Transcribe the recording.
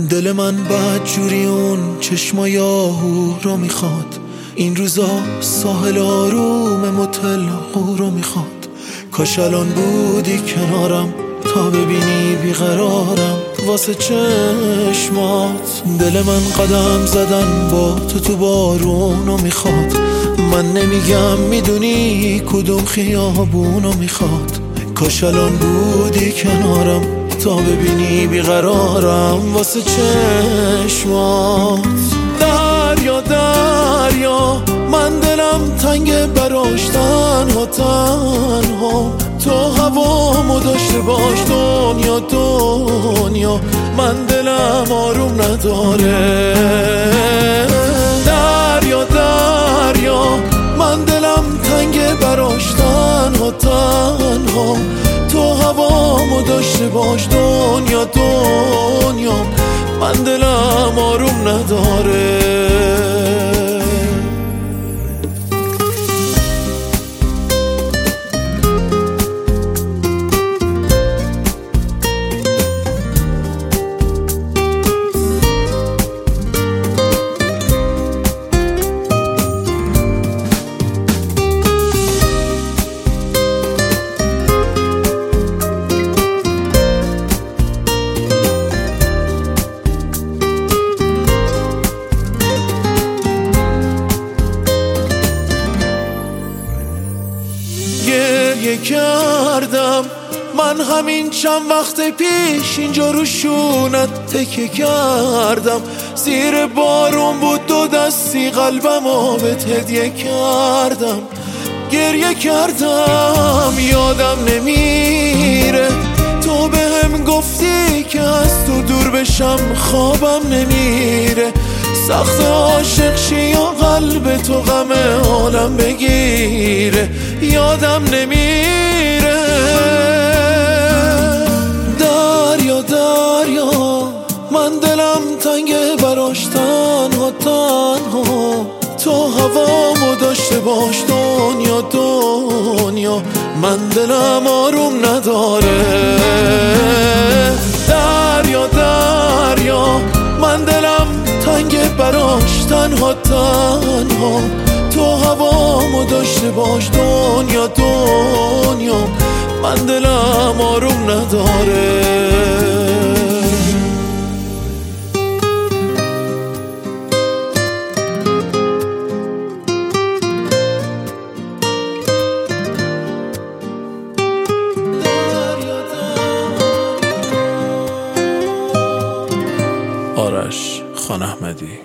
دل من بدجوری اون چشمای آهو رو میخواد، این روزا ساحل آروم متل رو میخواد. کاش الان بودی کنارم تا ببینی بیقرارم واسه چشمات. دل من قدم زدن با تو بارونو میخواد، من نمیگم میدونی کدوم خیابونو میخواد. کاش الان بودی کنارم تا ببینی بیقرارم واسه چشمات. دریا دریا من دلم تنگ براش تنها تنها، تو هوامو داشته باش دنیا دنیا، من دلم آروم نداره. دریا دریا من دلم تنگ براش تنها تنها، تو هوامو داشته باش دنیا دنیا، من دلم آروم نداره. گریه کردم من همین چند وقت پیش اینجا رو شونت تکیه کردم، زیر بارون بود دو دستی قلبمو بهت هدیه کردم. گریه کردم یادم نمیره تو بهم گفتی که از تو دور بشم خوابم نمیره، سخت عاشق شی یا قلب تو غم عالم بگیره، یادم نمیره. دریا دریا من دلم تنگ براش تنها تنها، تو هوامو داشته باش دنیا دنیا، من دلم آروم نداره. دریا دریا من دلم تنگ براش تنها تنها، تو هوامو داشته باش دنیا دنیا، من دلم آروم نداره. آرش خان احمدی.